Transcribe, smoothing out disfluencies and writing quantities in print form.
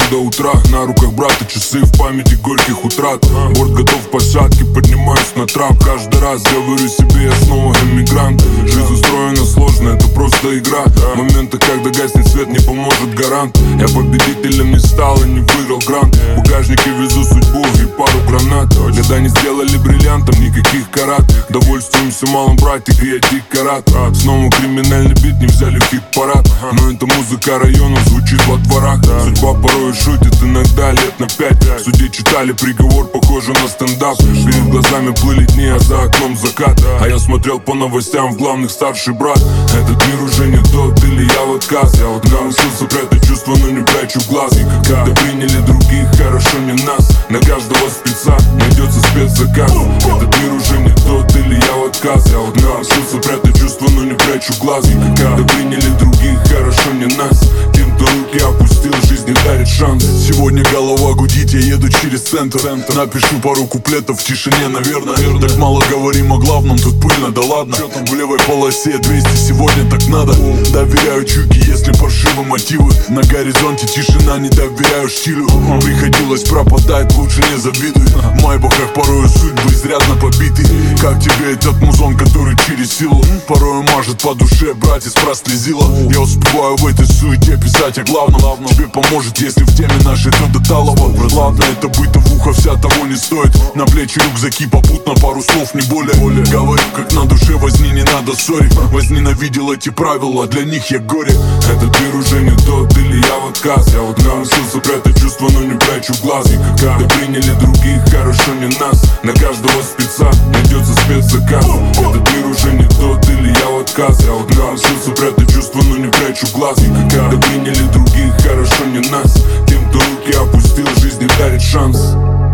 до утра. На руках брата часы в памяти горьких утрат. Борт готов к посадке, поднимаюсь на трап. Каждый раз говорю себе, я снова эмигрант. Жизнь устроена сложно, это просто игра. Моменты, когда гаснет свет, не поможет гарант. Я победителем не стал и не выиграл грант. В багажнике везу судьбу и пару гранат. Года не сделали бриллиантом никаких карат. Довольствуемся малым, братья, креатив карат. Снова криминальный бит, не взяли в хит-парад. Но это музыка районов звучит во дворах. Судьба порой шутит, иногда лет на 5. В суде читали приговор, похоже на стендап. Перед глазами плыли дни, а за окном закат. А я смотрел по новостям, в главных старший брат. Этот мир уже не тот, или я в отказ. Я вот научился прятать чувства, но не прячу глаз. Когда приняли других, хорошо не нас. На каждого спеца найдется спецзаказ. Этот мир уже не тот, или я в отказ. Я вот научился прятать чувства, но не прячу глаз. Когда приняли других, хорошо не нас. Тем, кто руки опустил, жизнь не дарит шанс. Сегодня голова гудит, я еду через центр. Напишу пару куплетов в тишине, наверное. Так мало говорим о главном, тут пыльно, да ладно. В левой полосе 200, сегодня так надо. Доверяю чуйке, если паршивы мотивы. На горизонте тишина, не доверяю штилю. Приходилось пропадать, лучше не завидуй. В майбахах порою судьбы изрядно побиты. Как тебе этот музон, который через силу порою мажет по душе, братец, прослезила. Я успеваю в этой суете писать о главном. Тебе поможет, если в теме нашей то до талого. Ладно, это бытовуха вся того не стоит. На плечи рюкзаки, попутно пару слов, не более. Говорю, как на душе, возни, не надо ссорить. Возненавидел эти правила, для них я горе. Этот мир уже не тот, или я в отказ. Я вот научился прятать чувства, но не прячу глаз. Когда приняли других, хорошо не нас. На каждого спеца найдется спецзаказ. Этот мир уже не тот, или я в отказ. Я вот научился прятать чувства, но не прячу глаз. Когда приняли других, хорошо не нас. Тем, кто руки опустил, жизнь не дарит шанс.